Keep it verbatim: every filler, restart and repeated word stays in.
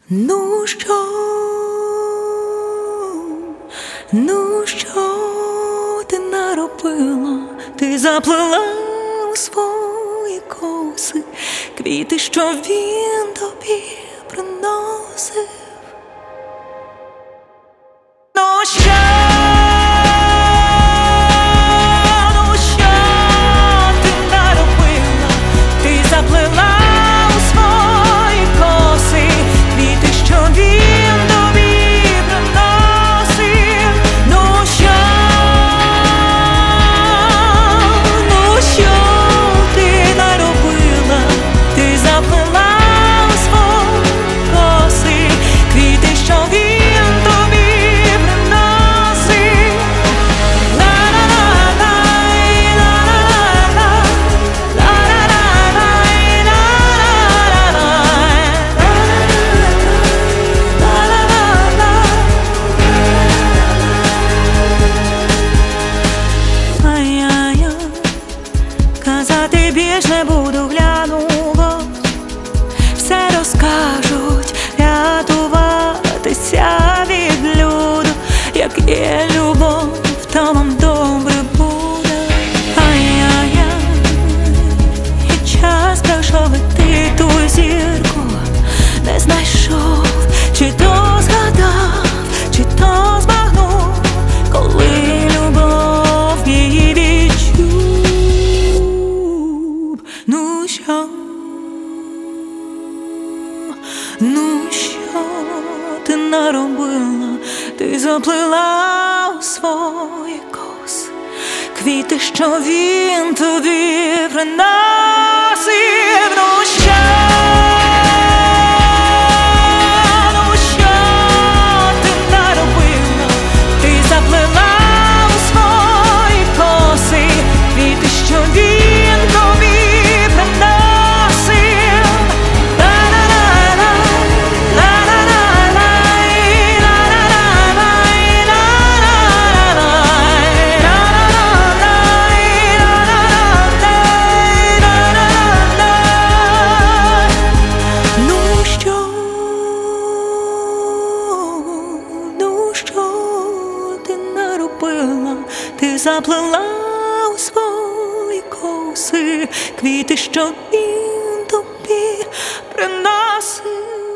Ну що, ну що ти наробила? Ти заплела у свої коси квіти, що він тобі приносив. Ну що, ну що ти наробила? Ти заплела у свої коси квіти, що він тобі приносив. Ну що, ну що ти наробила? Ти заплела у свої коси квіти, що він тобі приносив. Казати більш не буду, глянула, все розкажуть, рятуватися від люду. Як є любов, то вам добре буде. Ай-яй-яй, і час пройшов, і ти ту зірку не знайшов. Чи то згадав, чи то збагнув, коли любов її відчув. Ну що, ну що ти наробила? Ти заплела у свої коси квіти, що він тобі приносив. Ну що, ну що ти наробила? Ти заплела у свої коси квіти, що він тобі приносив. Ти заплела у свої коси квіти, що він тобі приносив.